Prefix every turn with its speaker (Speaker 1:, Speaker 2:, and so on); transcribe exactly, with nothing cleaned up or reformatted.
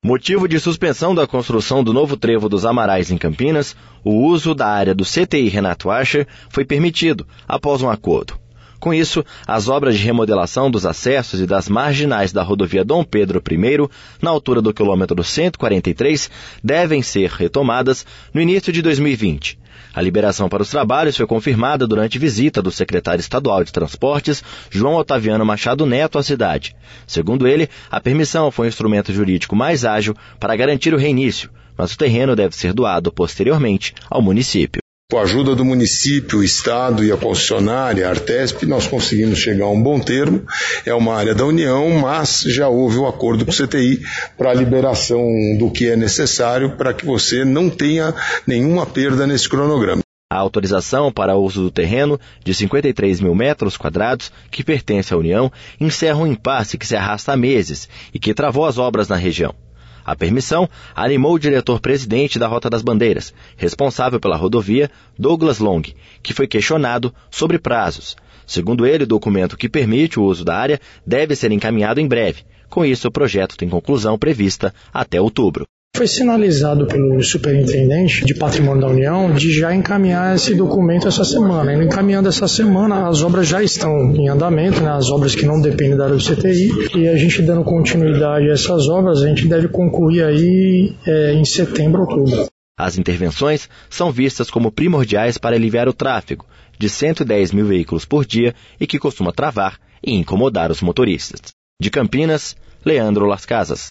Speaker 1: Motivo de suspensão da construção do novo trevo dos Amarais em Campinas, o uso da área do C T I Renato Archer foi permitido após um acordo. Com isso, as obras de remodelação dos acessos e das marginais da rodovia Dom Pedro I, na altura do quilômetro cento e quarenta e três, devem ser retomadas no início de dois mil e vinte. A liberação para os trabalhos foi confirmada durante visita do secretário estadual de Transportes, João Otaviano Machado Neto, à cidade. Segundo ele, a permissão foi um instrumento jurídico mais ágil para garantir o reinício, mas o terreno deve ser doado posteriormente ao município.
Speaker 2: Com a ajuda do município, o Estado e a concessionária, a Artesp, nós conseguimos chegar a um bom termo. É uma área da União, mas já houve o um acordo com o C T I para a liberação do que é necessário para que você não tenha nenhuma perda nesse cronograma.
Speaker 1: A autorização para o uso do terreno, de cinquenta e três mil metros quadrados, que pertence à União, encerra um impasse que se arrasta há meses e que travou as obras na região. A permissão animou o diretor-presidente da Rota das Bandeiras, responsável pela rodovia, Douglas Long, que foi questionado sobre prazos. Segundo ele, o documento que permite o uso da área deve ser encaminhado em breve. Com isso, o projeto tem conclusão prevista até outubro.
Speaker 3: Foi sinalizado pelo superintendente de Patrimônio da União de já encaminhar esse documento essa semana. E encaminhando essa semana, as obras já estão em andamento, né? As obras que não dependem da área do C T I, e a gente dando continuidade a essas obras, a gente deve concluir aí é, em setembro, outubro.
Speaker 1: As intervenções são vistas como primordiais para aliviar o tráfego, de cento e dez mil veículos por dia e que costuma travar e incomodar os motoristas. De Campinas, Leandro Las Casas.